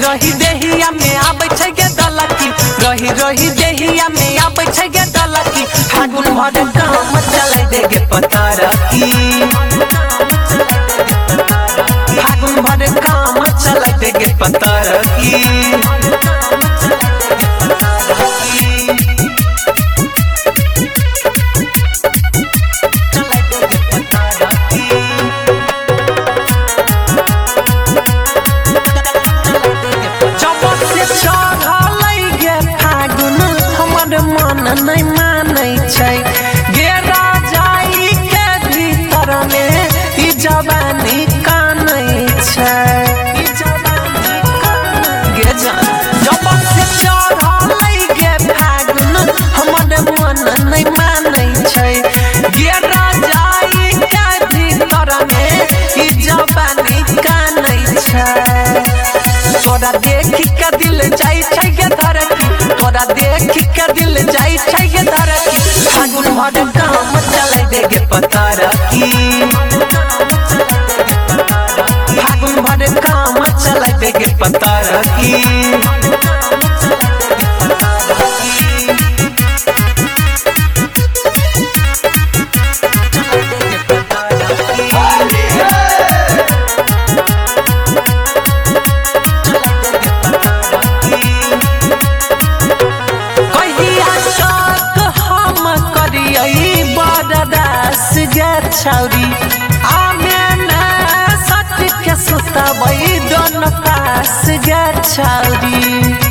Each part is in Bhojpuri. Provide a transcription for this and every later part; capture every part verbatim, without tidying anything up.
रही देहिया में आबै छै गे दलकी रही रही देहिया में आबै छै गे दलकी फागुन भर काम चलै दे गे पतरकी फागुन भर काम चलै दे गे पतरकी मन नहीं मानै छै गे राजाई के भीतर में ई जवानी कानै छै ई जवानी कानै गे जान जब से चढ़लै गे फागुन हमर मन नहीं मानै छै गे राजाई के भीतर में ई जवानी कानै छै तोरा देख के दिल जाई छै गे धरती तोरा देख के दिल जाई छै गे धरती फागुन भर काम चलै दे गे पतरकी फागुन भर काम चलै दे गे पतरकी छौरी आमे ना सट के सुतबै दोन पास गे छौरी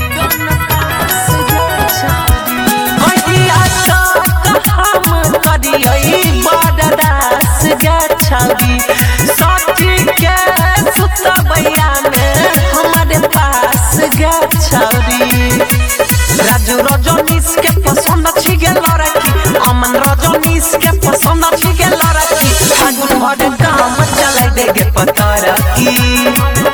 कहिया तक हम करियै बरदास गे छौरी सट के सुतबै आमे हमारे पास गे छौरी राजू रजनीश के पसंद छी गे लड़की अमन रजनीश के पसंद छी गे लड़की फागुन भर काम चलै दे गे पतरकी।